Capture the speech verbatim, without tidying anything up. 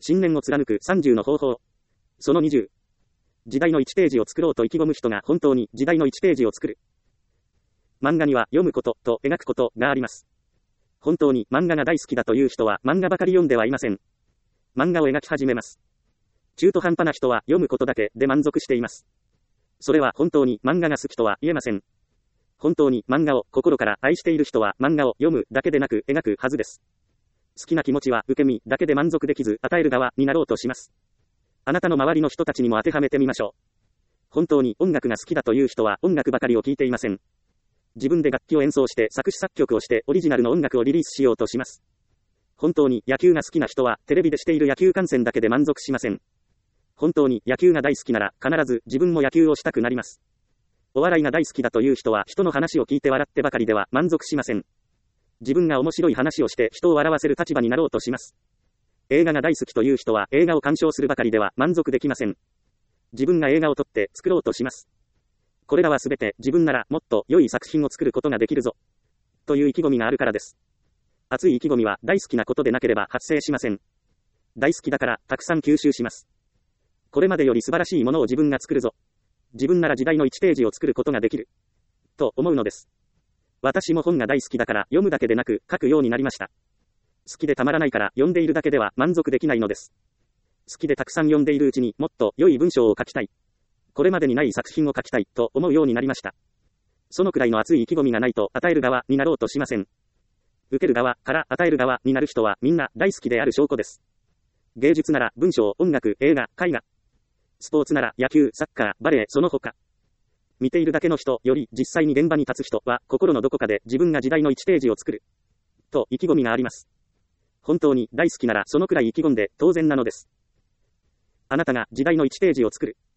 信念を貫くさんじゅうの方法。そのにじゅう。時代のいちページを作ろうと意気込む人が本当に時代のいちページを作る。漫画には読むことと描くことがあります。本当に漫画が大好きだという人は漫画ばかり読んではいません。漫画を描き始めます。中途半端な人は読むことだけで満足しています。それは本当に漫画が好きとは言えません。本当に漫画を心から愛している人は漫画を読むだけでなく描くはずです。好きな気持ちは受け身だけで満足できず与える側になろうとします。あなたの周りの人たちにも当てはめてみましょう。本当に音楽が好きだという人は音楽ばかりを聴いていません。自分で楽器を演奏して作詞作曲をしてオリジナルの音楽をリリースしようとします。本当に野球が好きな人はテレビでしている野球観戦だけで満足しません。本当に野球が大好きなら必ず自分も野球をしたくなります。お笑いが大好きだという人は人の話を聞いて笑ってばかりでは満足しません。自分が面白い話をして人を笑わせる立場になろうとします。映画が大好きという人は映画を鑑賞するばかりでは満足できません。自分が映画を撮って作ろうとします。これらはすべて自分ならもっと良い作品を作ることができるぞ。という意気込みがあるからです。熱い意気込みは大好きなことでなければ発生しません。大好きだからたくさん吸収します。これまでより素晴らしいものを自分が作るぞ。自分なら時代のいちページを作ることができる。と思うのです。私も本が大好きだから読むだけでなく書くようになりました。好きでたまらないから読んでいるだけでは満足できないのです。好きでたくさん読んでいるうちにもっと良い文章を書きたい。これまでにない作品を書きたいと思うようになりました。そのくらいの熱い意気込みがないと与える側になろうとしません。受ける側から与える側になる人はみんな大好きである証拠です。芸術なら文章、音楽、映画、絵画。スポーツなら野球、サッカー、バレエ、その他。見ているだけの人より実際に現場に立つ人は心のどこかで自分が時代のいちページを作る。と意気込みがあります。本当に大好きならそのくらい意気込んで当然なのです。あなたが時代のいちページを作る。